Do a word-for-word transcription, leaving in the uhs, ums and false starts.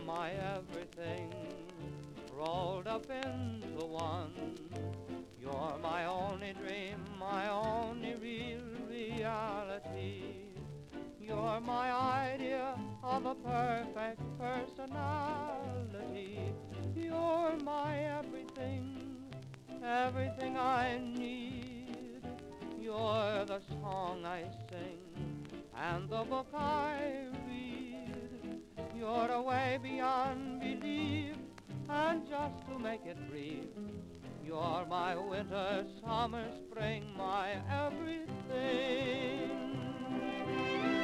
my everything, rolled up into one. You're my only dream, my only real reality. You're my idea of a perfect personality. You're my everything, everything I need. You're the song I sing and the book I read. You're a way beyond belief, and just to make it brief, you're my winter, summer, spring, my everything.